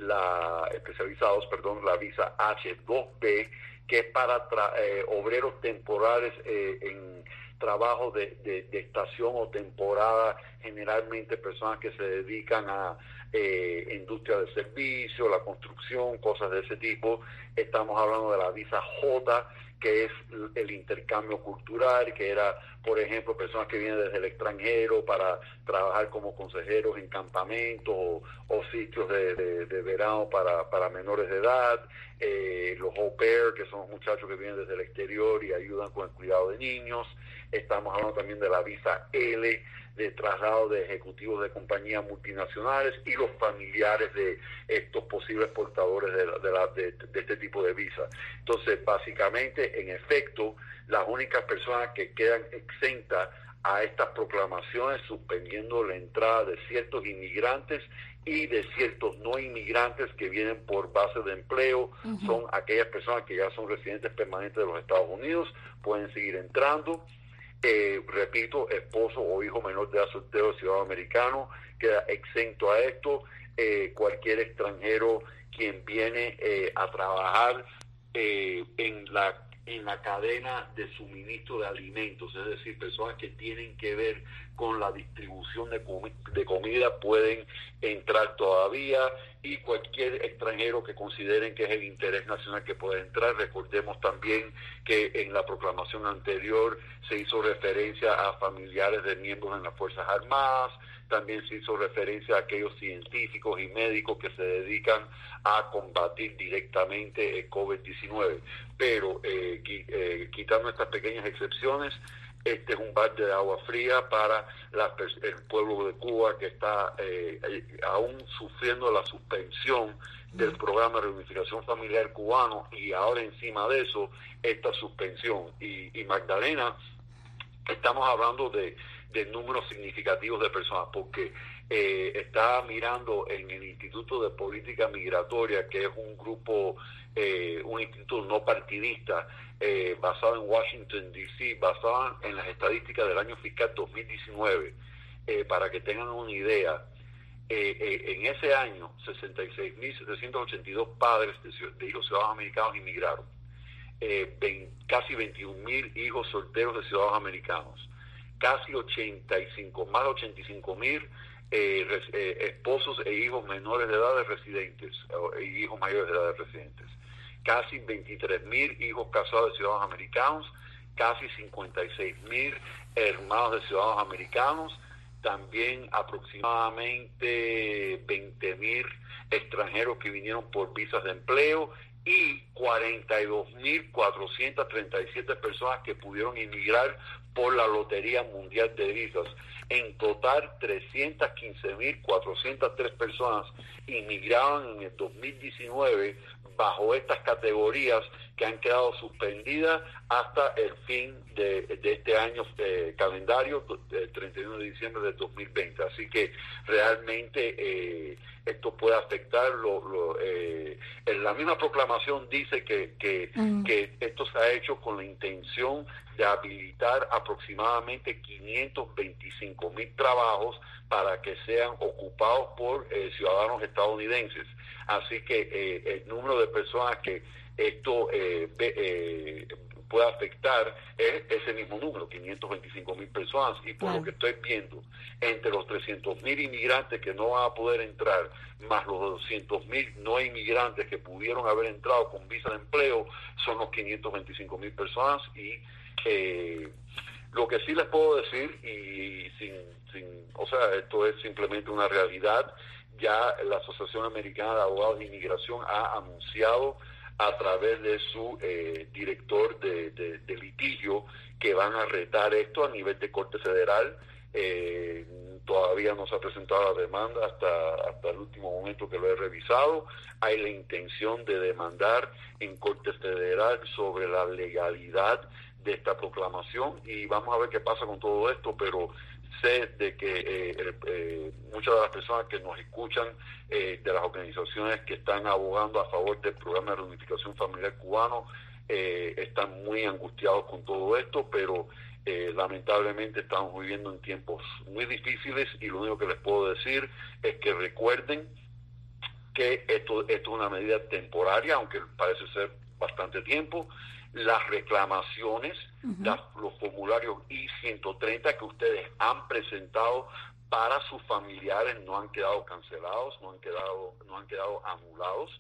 la especializados, perdón, la visa hache dos be, que es para tra- eh, obreros temporales eh, en trabajo de, de, de estación o temporada, generalmente personas que se dedican a eh, industria de servicio, la construcción, cosas de ese tipo. Estamos hablando de la visa J, que es el intercambio cultural, que era, por ejemplo, personas que vienen desde el extranjero para trabajar como consejeros en campamentos o, o sitios de, de, de verano para, para menores de edad, eh, los au pair, que son muchachos que vienen desde el exterior y ayudan con el cuidado de niños. Estamos hablando también de la visa L, de traslado de ejecutivos de compañías multinacionales y los familiares de estos posibles portadores de, de, la, de, de este tipo de visa. Entonces, básicamente, en efecto, las únicas personas que quedan exentas a estas proclamaciones, suspendiendo la entrada de ciertos inmigrantes y de ciertos no inmigrantes que vienen por base de empleo, uh-huh. son aquellas personas que ya son residentes permanentes de los Estados Unidos, pueden seguir entrando. Eh, repito, esposo o hijo menor de edad soltero ciudadano americano queda exento a esto. Eh, cualquier extranjero quien viene eh, a trabajar eh, en la en la cadena de suministro de alimentos, es decir, personas que tienen que ver con la distribución de, comi- de comida pueden entrar todavía, y cualquier extranjero que consideren que es el interés nacional que pueda entrar. Recordemos también que en la proclamación anterior se hizo referencia a familiares de miembros en las Fuerzas Armadas, también se hizo referencia a aquellos científicos y médicos que se dedican a combatir directamente el covid diecinueve. Pero eh, qui- eh, quitando estas pequeñas excepciones, este es un balde de agua fría para la, el pueblo de Cuba, que está eh, aún sufriendo la suspensión del programa de reunificación familiar cubano, y ahora encima de eso esta suspensión. Y, y Magdalena, estamos hablando de, de números significativos de personas, porque eh, está mirando en el Instituto de Política Migratoria, que es un grupo, eh, un instituto no partidista, eh, basado en Washington, D C, basado en las estadísticas del año fiscal dos mil diecinueve, eh, para que tengan una idea. Eh, eh, en ese año, sesenta y seis mil setecientos ochenta y dos padres de, de hijos ciudadanos americanos inmigraron. Eh, veinte, casi veintiún mil hijos solteros de ciudadanos americanos. Casi ochenta y cinco, más de ochenta y cinco mil eh, eh, esposos e hijos menores de edad de residentes, e hijos mayores de edad de residentes. Casi veintitrés mil hijos casados de ciudadanos americanos. Casi cincuenta y seis mil hermanos de ciudadanos americanos. También aproximadamente veinte mil extranjeros que vinieron por visas de empleo y cuarenta y dos mil cuatrocientas treinta y siete personas que pudieron inmigrar por la Lotería Mundial de Visas. En total, trescientas quince mil cuatrocientas tres personas inmigraron en el dos mil diecinueve bajo estas categorías que han quedado suspendidas hasta el fin de, de este año eh, calendario, el treinta y uno de diciembre del dos mil veinte. Así que realmente eh, esto puede afectar, lo, lo, eh, en la misma proclamación dice que, que, mm. que esto se ha hecho con la intención de habilitar aproximadamente quinientos veinticinco mil trabajos para que sean ocupados por eh, ciudadanos estadounidenses. Así que eh, el número de personas que esto eh, ve, eh, puede afectar es ese mismo número, quinientos veinticinco mil personas, y por claro. lo que estoy viendo, entre los trescientos mil inmigrantes que no van a poder entrar, más los doscientos mil no inmigrantes que pudieron haber entrado con visa de empleo, son los quinientos veinticinco mil personas. Y eh, lo que sí les puedo decir, y sin, sin, o sea, esto es simplemente una realidad, ya la Asociación Americana de Abogados de Inmigración ha anunciado a través de su eh, director de, de, de litigio que van a retar esto a nivel de Corte Federal. Eh, todavía no se ha presentado la demanda hasta, hasta el último momento que lo he revisado. Hay la intención de demandar en Corte Federal sobre la legalidad de esta proclamación y vamos a ver qué pasa con todo esto, pero sé de que eh, eh, muchas de las personas que nos escuchan eh, de las organizaciones que están abogando a favor del programa de reunificación familiar cubano eh, están muy angustiados con todo esto, pero eh, lamentablemente estamos viviendo en tiempos muy difíciles y lo único que les puedo decir es que recuerden que esto, esto es una medida temporaria, aunque parece ser bastante tiempo. Las reclamaciones, uh-huh. las, los formularios I ciento treinta que ustedes han presentado para sus familiares no han quedado cancelados, no han quedado, no han quedado anulados.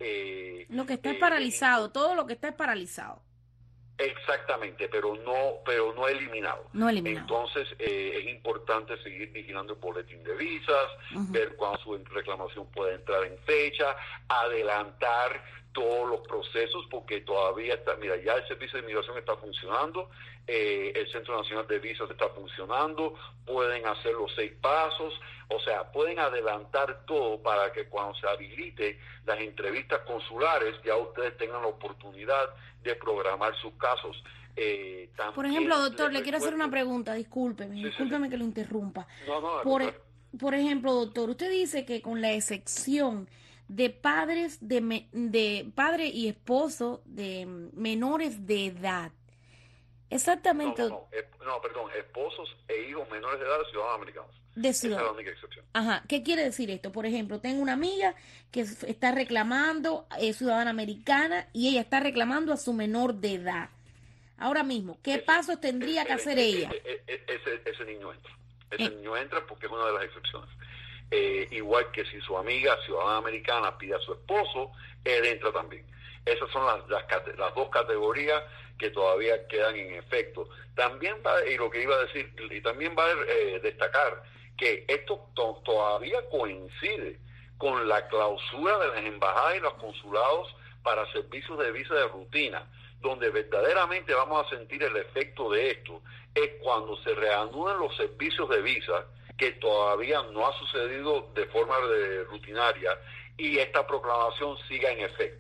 Eh, lo que está eh, es paralizado, eh, todo lo que está es paralizado. Exactamente, pero no, pero no eliminado. No eliminado. Entonces eh, es importante seguir vigilando el boletín de visas, uh-huh. ver cuándo su reclamación puede entrar en fecha, adelantar todos los procesos, porque todavía está, mira, ya el Servicio de Inmigración está funcionando, eh, el Centro Nacional de Visas está funcionando, pueden hacer los seis pasos, o sea, pueden adelantar todo para que cuando se habilite las entrevistas consulares ya ustedes tengan la oportunidad de programar sus casos. Eh, Por ejemplo, doctor, le quiero hacer una pregunta, discúlpeme, sí, discúlpeme sí. que lo interrumpa. No, no, por, e, por ejemplo, doctor, usted dice que con la excepción de padres de, me, de padre y esposo de menores de edad. Exactamente. No, no, no, eh, no, perdón, esposos e hijos menores de edad de ciudadanos americanos. De ciudadanos. Esa es la única excepción. Ajá, ¿qué quiere decir esto? Por ejemplo, tengo una amiga que está reclamando, es ciudadana americana, y ella está reclamando a su menor de edad. Ahora mismo, ¿qué ese, pasos tendría ese, que hacer ese, ella? Ese, ese, ese niño entra. Ese eh. niño entra porque es una de las excepciones. Eh, igual que si su amiga ciudadana americana pide a su esposo, él entra también. Esas son las, las, las dos categorías que todavía quedan en efecto. También va, y lo que iba a decir, y también va a eh, destacar que esto to, todavía coincide con la clausura de las embajadas y los consulados para servicios de visa de rutina, donde verdaderamente vamos a sentir el efecto de esto, es cuando se reanuden los servicios de visa, que todavía no ha sucedido de forma de rutinaria, y esta proclamación siga en efecto.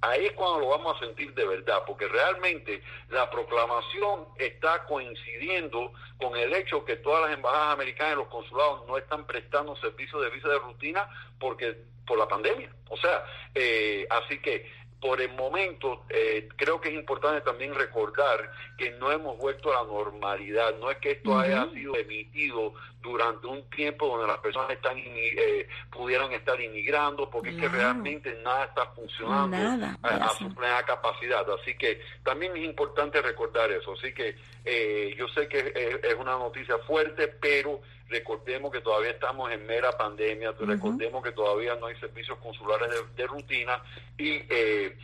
ahí es cuando lo vamos a sentir de verdad, porque realmente la proclamación está coincidiendo con el hecho que todas las embajadas americanas y los consulados no están prestando servicios de visa de rutina porque por la pandemia. O sea, eh, así que por el momento, eh, creo que es importante también recordar que no hemos vuelto a la normalidad. No es que esto uh-huh. haya sido emitido durante un tiempo donde las personas están eh, pudieran estar inmigrando, porque claro. es que realmente nada está funcionando nada, a, a su plena capacidad. Así que también es importante recordar eso. Así que eh, yo sé que es, es una noticia fuerte, pero recordemos que todavía estamos en mera pandemia, uh-huh. recordemos que todavía no hay servicios consulares de, de rutina y eh,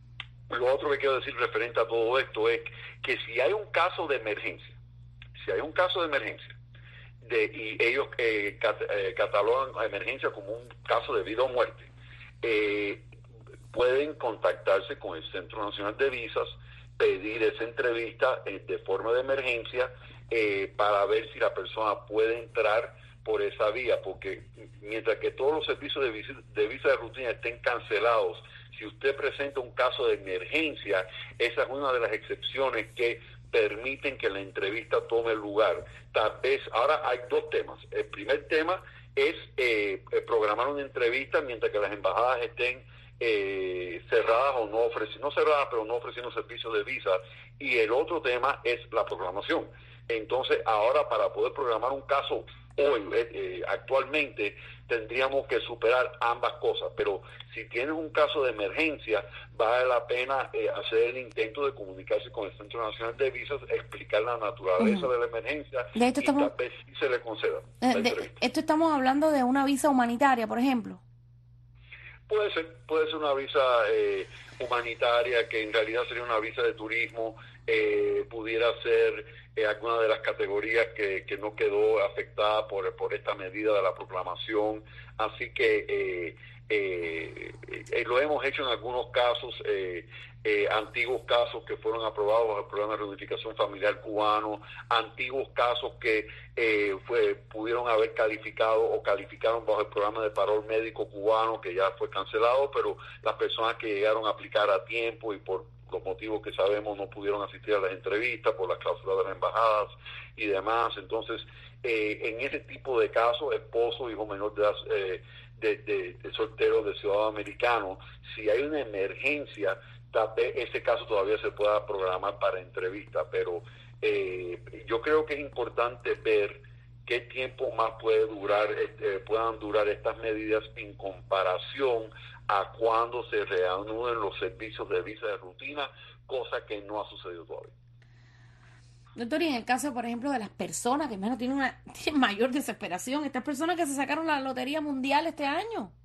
lo otro que quiero decir referente a todo esto es que si hay un caso de emergencia, si hay un caso de emergencia de, y ellos eh, cat, eh, catalogan la emergencia como un caso de vida o muerte, eh, pueden contactarse con el Centro Nacional de Visas, pedir esa entrevista eh, de forma de emergencia eh, para ver si la persona puede entrar por esa vía, porque mientras que todos los servicios de visa, de visa de rutina estén cancelados, si usted presenta un caso de emergencia, esa es una de las excepciones que permiten que la entrevista tome lugar. Tal vez, ahora hay dos temas. El primer tema es eh, programar una entrevista mientras que las embajadas estén eh, cerradas o no ofreciendo, no cerradas, pero no ofreciendo servicios de visa. Y el otro tema es la proclamación. Entonces, ahora para poder programar un caso hoy, eh, actualmente, tendríamos que superar ambas cosas, pero si tienes un caso de emergencia, vale la pena eh, hacer el intento de comunicarse con el Centro Nacional de Visas, explicar la naturaleza uh-huh. de la emergencia de esto y estamos, tal vez sí se le conceda. Eh, de, esto estamos hablando de una visa humanitaria, por ejemplo. Puede ser, puede ser una visa eh, humanitaria, que en realidad sería una visa de turismo, eh, pudiera ser eh, alguna de las categorías que, que no quedó afectada por, por esta medida de la proclamación. Así que eh, eh, eh, lo hemos hecho en algunos casos, eh, eh, antiguos casos que fueron aprobados bajo el programa de reunificación familiar cubano, antiguos casos que eh, fue, pudieron haber calificado o calificaron bajo el programa de parol médico cubano, que ya fue cancelado, pero las personas que llegaron a aplicar a tiempo y por los motivos que sabemos no pudieron asistir a las entrevistas por las cláusulas de las embajadas y demás. Entonces, eh, en ese tipo de casos, esposo, hijo menor de, eh, de, de, de soltero de ciudadano americano, si hay una emergencia, tal vez ese caso todavía se pueda programar para entrevista, pero eh, yo creo que es importante ver qué tiempo más puede durar, eh, puedan durar estas medidas en comparación a cuando se reanuden los servicios de visa de rutina, cosa que no ha sucedido todavía. Doctor, y en el caso, por ejemplo, de las personas que menos tienen una tienen mayor desesperación, estas personas que se sacaron la lotería mundial este año.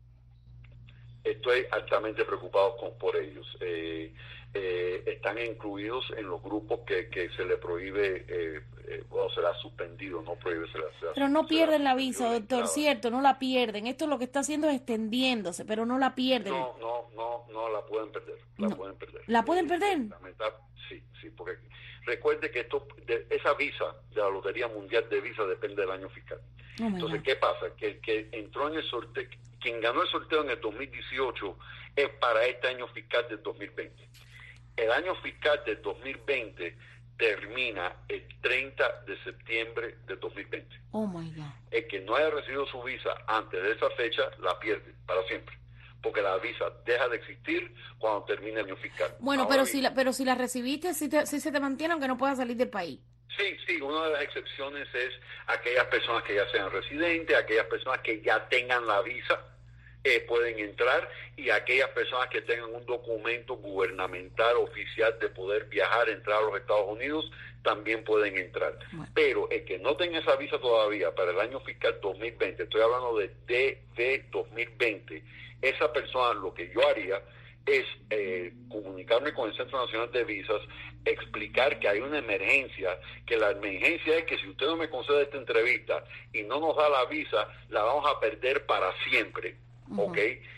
Estoy altamente preocupado con, por ellos. Eh, eh, están incluidos en los grupos que, que se le prohíbe, eh, eh, o se la ha suspendido, no prohíbe, se la, se la Pero no pierden la, la visa, doctor, ¿cierto? No la pierden. Esto lo que está haciendo es extendiéndose, pero no la pierden. No, no, no, no la pueden perder. La no. pueden perder. ¿La pueden eh, perder? Sí, sí, porque recuerde que esto, de, esa visa de la Lotería Mundial de Visa depende del año fiscal. Oh, Entonces, ¿qué pasa? Que el que entró en el sorteo, quien ganó el sorteo en el dos mil dieciocho es para este año fiscal del dos mil veinte. El año fiscal del dos mil veinte termina el treinta de septiembre del dos mil veinte. Oh my God. El que no haya recibido su visa antes de esa fecha la pierde para siempre, porque la visa deja de existir cuando termine el año fiscal. Bueno, Ahora pero bien, si la, pero si la recibiste, si, te, si se te mantiene aunque no puedas salir del país. Sí, sí, una de las excepciones es aquellas personas que ya sean residentes, aquellas personas que ya tengan la visa, eh, pueden entrar, y aquellas personas que tengan un documento gubernamental oficial de poder viajar, entrar a los Estados Unidos, también pueden entrar. Bueno. Pero el que no tenga esa visa todavía para el año fiscal dos mil veinte, estoy hablando de D V dos mil veinte, esa persona, lo que yo haría es eh, comunicarme con el Centro Nacional de Visas, explicar que hay una emergencia, que la emergencia es que si usted no me concede esta entrevista y no nos da la visa, la vamos a perder para siempre, uh-huh. ¿ok?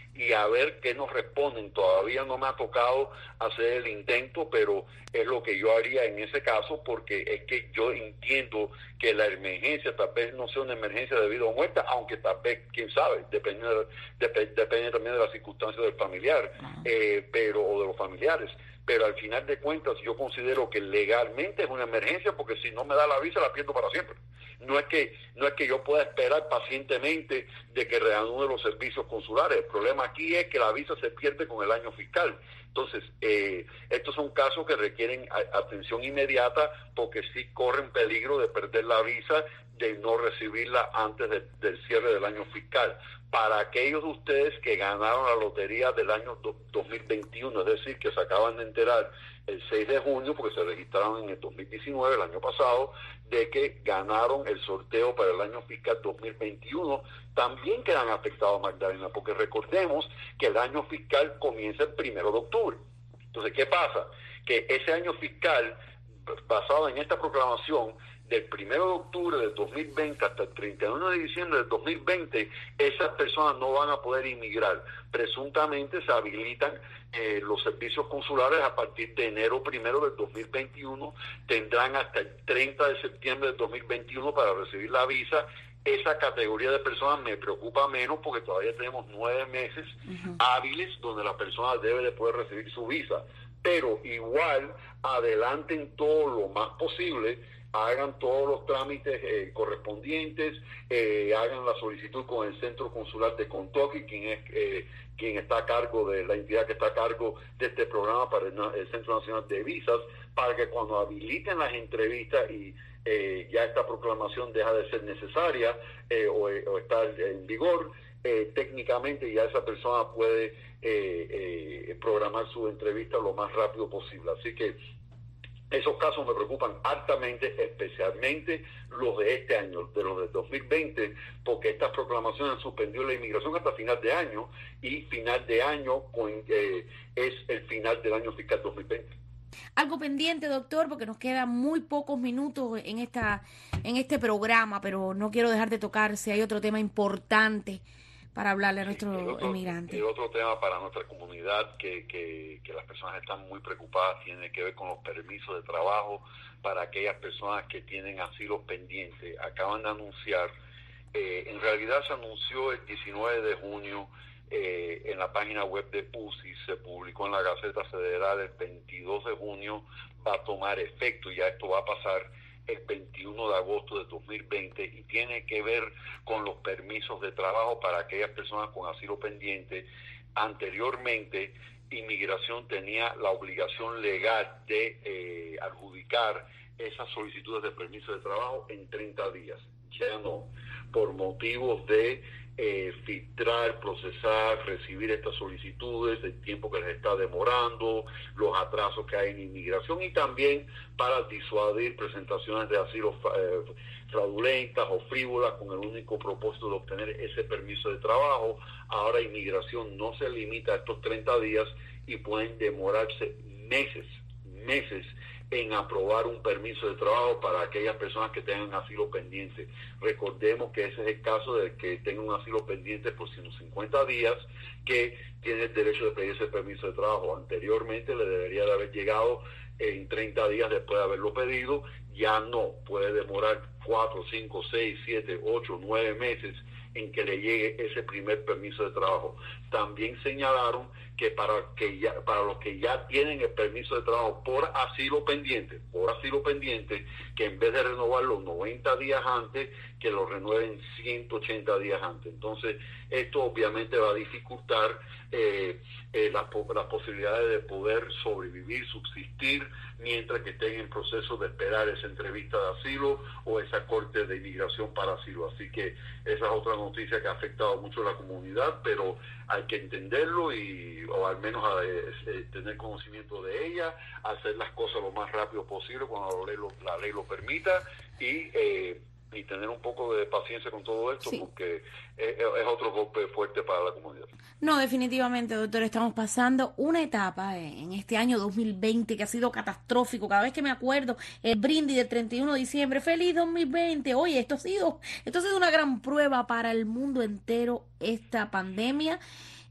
y a ver qué nos responden. Todavía no me ha tocado hacer el intento, pero es lo que yo haría en ese caso, porque es que yo entiendo que la emergencia tal vez no sea una emergencia de vida o muerte, aunque tal vez, quién sabe, depende, de, dep- depende también de las circunstancias del familiar, eh, pero o de los familiares. Pero al final de cuentas yo considero que legalmente es una emergencia, porque si no me da la visa la pierdo para siempre. No es que no es que yo pueda esperar pacientemente de que reanude los servicios consulares. El problema aquí es que la visa se pierde con el año fiscal. Entonces, eh, estos son casos que requieren a- atención inmediata, porque sí corren peligro de perder la visa, de no recibirla antes de, del cierre del año fiscal. Para aquellos de ustedes que ganaron la lotería del año do, dos mil veintiuno, es decir, que se acaban de enterar el seis de junio, porque se registraron en el dos mil diecinueve, el año pasado, de que ganaron el sorteo para el año fiscal dos mil veintiuno, también quedan afectados, Magdalena, porque recordemos que el año fiscal comienza el primero de octubre. Entonces, ¿qué pasa? Que ese año fiscal, basado en esta proclamación, del primero de octubre del dos mil veinte hasta el treinta y uno de diciembre del dos mil veinte, esas personas no van a poder inmigrar. Presuntamente se habilitan eh, los servicios consulares a partir de enero primero del dos mil veintiuno, tendrán hasta el treinta de septiembre del dos mil veintiuno para recibir la visa. Esa categoría de personas me preocupa menos, porque todavía tenemos nueve meses uh-huh. hábiles donde la persona debe de poder recibir su visa. Pero igual adelanten todo lo más posible, hagan todos los trámites eh, correspondientes, eh, hagan la solicitud con el Centro Consular de Kentucky, quien es eh, quien está a cargo de la entidad que está a cargo de este programa para el, el Centro Nacional de Visas, para que cuando habiliten las entrevistas y eh, ya esta proclamación deja de ser necesaria eh, o, o está en vigor, eh, técnicamente ya esa persona puede eh, eh, programar su entrevista lo más rápido posible. Así que esos casos me preocupan altamente, especialmente los de este año, de los del dos mil veinte, porque estas proclamaciones han suspendido la inmigración hasta final de año, y final de año eh, es el final del año fiscal dos mil veinte. Algo pendiente, doctor, porque nos quedan muy pocos minutos en esta en este programa, pero no quiero dejar de tocar si hay otro tema importante para hablarle a nuestros sí, otro, inmigrantes. Y otro tema para nuestra comunidad que, que, que las personas están muy preocupadas tiene que ver con los permisos de trabajo para aquellas personas que tienen asilos pendientes. Acaban de anunciar, eh, en realidad se anunció el diecinueve de junio eh, en la página web de U C I, se publicó en la Gaceta Federal el veintidós de junio, va a tomar efecto, ya esto va a pasar el veintiuno de agosto de dos mil veinte, y tiene que ver con los permisos de trabajo para aquellas personas con asilo pendiente. Anteriormente, Inmigración tenía la obligación legal de eh, adjudicar esas solicitudes de permiso de trabajo en treinta días. Ya no, por motivos de eh, filtrar, procesar, recibir estas solicitudes, el tiempo que les está demorando, los atrasos que hay en inmigración, y también para disuadir presentaciones de asilo eh, fraudulentas o frívolas con el único propósito de obtener ese permiso de trabajo. Ahora inmigración no se limita a estos treinta días y pueden demorarse meses, meses en aprobar un permiso de trabajo para aquellas personas que tengan asilo pendiente. Recordemos que ese es el caso de que tenga un asilo pendiente por ciento cincuenta días, que tiene el derecho de pedir ese permiso de trabajo. Anteriormente le debería de haber llegado en treinta días después de haberlo pedido, ya no, puede demorar cuatro, cinco, seis, siete, ocho, nueve meses en que le llegue ese primer permiso de trabajo. También señalaron que para que ya para los que ya tienen el permiso de trabajo por asilo pendiente, por asilo pendiente, que en vez de renovarlo noventa días antes, que lo renueven ciento ochenta días antes. Entonces, esto obviamente va a dificultar eh, eh, las, las posibilidades de poder sobrevivir, subsistir, mientras que estén en proceso de esperar esa entrevista de asilo o esa corte de inmigración para asilo. Así que esa es otra noticia que ha afectado mucho a la comunidad, pero hay que entenderlo y o al menos a, eh, tener conocimiento de ella, hacer las cosas lo más rápido posible cuando la ley lo, la ley lo permita, y eh, y tener un poco de paciencia con todo esto, sí, porque es, es otro golpe fuerte para la comunidad. No, definitivamente, doctor, estamos pasando una etapa en este año dos mil veinte que ha sido catastrófico. Cada vez que me acuerdo el brindis del treinta y uno de diciembre, ¡feliz dos mil veinte! Oye, esto ha sido, esto ha sido una gran prueba para el mundo entero, esta pandemia.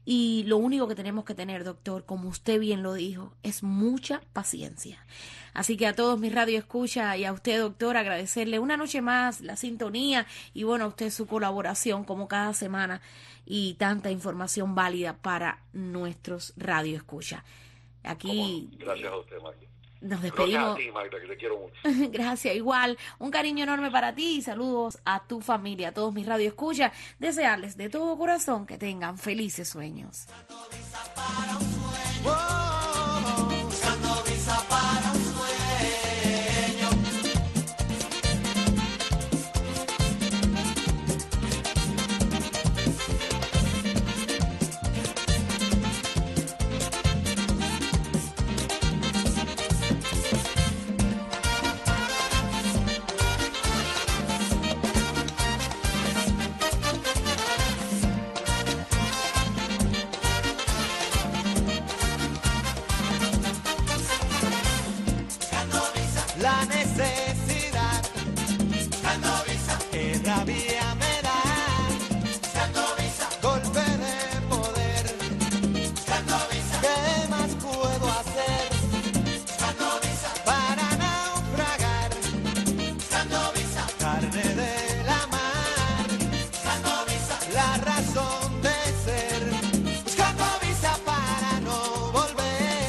Y lo único que tenemos que tener, doctor, como usted bien lo dijo, es mucha paciencia. Así que a todos mis radioescuchas y a usted, doctor, agradecerle una noche más la sintonía y bueno, a usted su colaboración como cada semana y tanta información válida para nuestros radioescuchas. Aquí. Gracias a usted, Magda. Nos despedimos. Gracias a ti, Magda, que te quiero mucho. Gracias, igual. Un cariño enorme para ti y saludos a tu familia, a todos mis radioescuchas. Desearles de todo corazón que tengan felices sueños. La necesidad, Scandovisa, que rabia me da, Scandovisa, golpe de poder, Scandovisa, ¿qué más puedo hacer? Scandovisa, para naufragar, Scandovisa, carne de la mar, Scandovisa, la razón de ser, Scandovisa para no volver.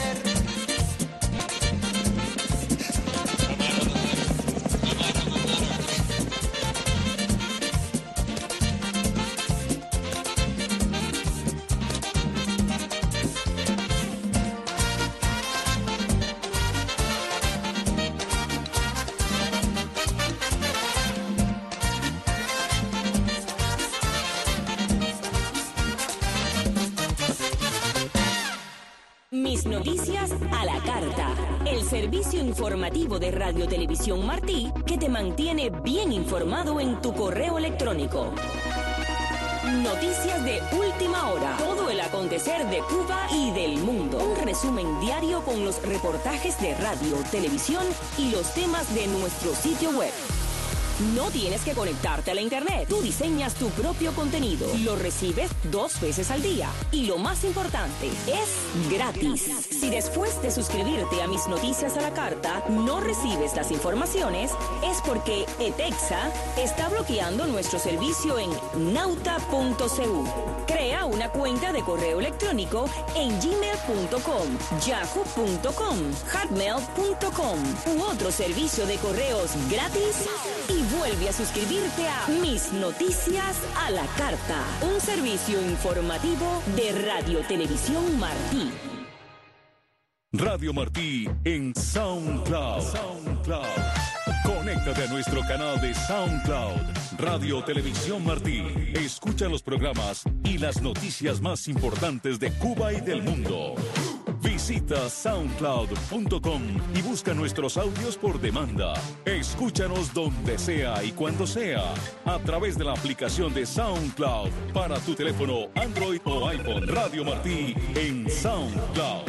Mis noticias a la carta. El servicio informativo de Radio Televisión Martí que te mantiene bien informado en tu correo electrónico. Noticias de última hora. Todo el acontecer de Cuba y del mundo. Un resumen diario con los reportajes de radio, televisión y los temas de nuestro sitio web. No tienes que conectarte a la internet. Tú diseñas tu propio contenido. Lo recibes dos veces al día. Y lo más importante, es gratis. Si después de suscribirte a Mis Noticias a la Carta no recibes las informaciones, es porque ETEXA está bloqueando nuestro servicio en nauta punto c u. Crea una cuenta de correo electrónico en gmail punto com, yahoo punto com, hotmail punto com u otro servicio de correos gratis y vuelve a suscribirte a Mis Noticias a la Carta, un servicio informativo de Radio Televisión Martí. Radio Martí en SoundCloud. SoundCloud. Conéctate a nuestro canal de SoundCloud, Radio Televisión Martí. Escucha los programas y las noticias más importantes de Cuba y del mundo. Visita soundcloud punto com y busca nuestros audios por demanda. Escúchanos donde sea y cuando sea, a través de la aplicación de SoundCloud para tu teléfono Android o iPhone. Radio Martí en SoundCloud.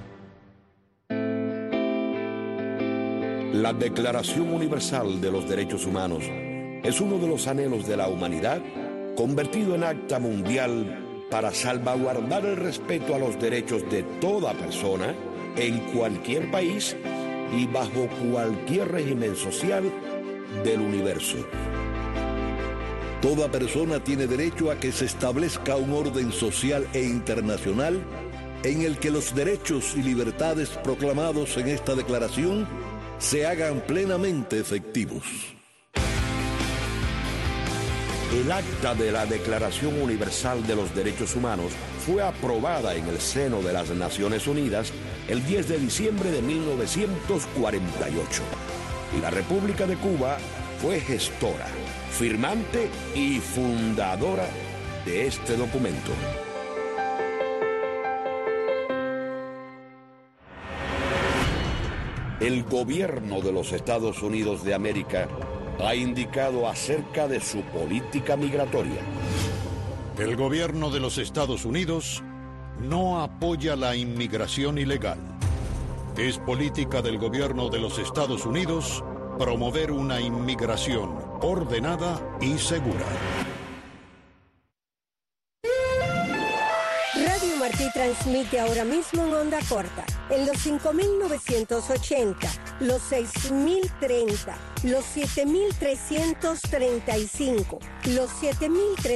La Declaración Universal de los Derechos Humanos es uno de los anhelos de la humanidad convertido en acta mundial para salvaguardar el respeto a los derechos de toda persona en cualquier país y bajo cualquier régimen social del universo. Toda persona tiene derecho a que se establezca un orden social e internacional en el que los derechos y libertades proclamados en esta declaración se hagan plenamente efectivos. El acta de la Declaración Universal de los Derechos Humanos fue aprobada en el seno de las Naciones Unidas el diez de diciembre de mil novecientos cuarenta y ocho. Y la República de Cuba fue gestora, firmante y fundadora de este documento. El gobierno de los Estados Unidos de América ha indicado acerca de su política migratoria. El gobierno de los Estados Unidos no apoya la inmigración ilegal. Es política del gobierno de los Estados Unidos promover una inmigración ordenada y segura. Radio Martí transmite ahora mismo en onda corta, en los cinco mil novecientos ochenta, los seis mil treinta, los siete mil trescientos treinta y cinco, los siete mil trescientos